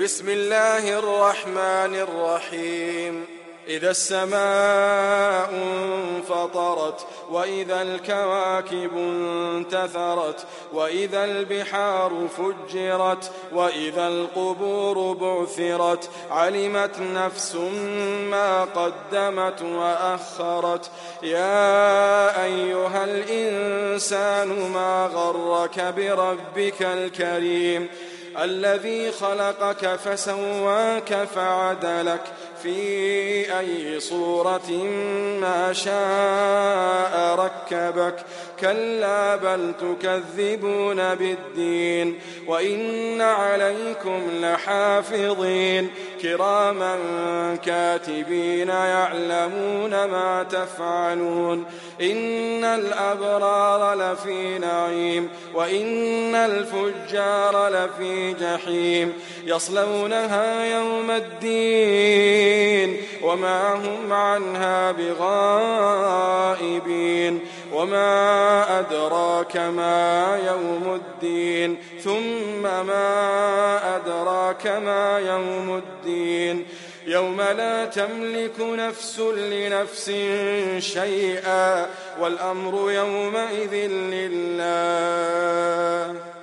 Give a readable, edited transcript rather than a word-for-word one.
بسم الله الرحمن الرحيم. إذا السماء انفطرت وإذا الكواكب انتثرت وإذا البحار فجرت وإذا القبور بعثرت علمت نفس ما قدمت وأخرت. يا أيها الإنسان ما غرك بربك الكريم الذي خلقك فسواك فعدلك في أي صورة ما شاء ركبك. كلا بل تكذبون بالدين وإن عليكم لحافظين كراما كاتبين يعلمون ما تفعلون. إن الأبرار لفي نعيم وإن الفجار لفي جحيم يصلونها يوم الدين وما هم عنها بغائبين. وما أدراك ما يوم الدين ثم ما أدراك ما يوم الدين يوم لا تملك نفس لنفس شيئا والأمر يومئذ لله.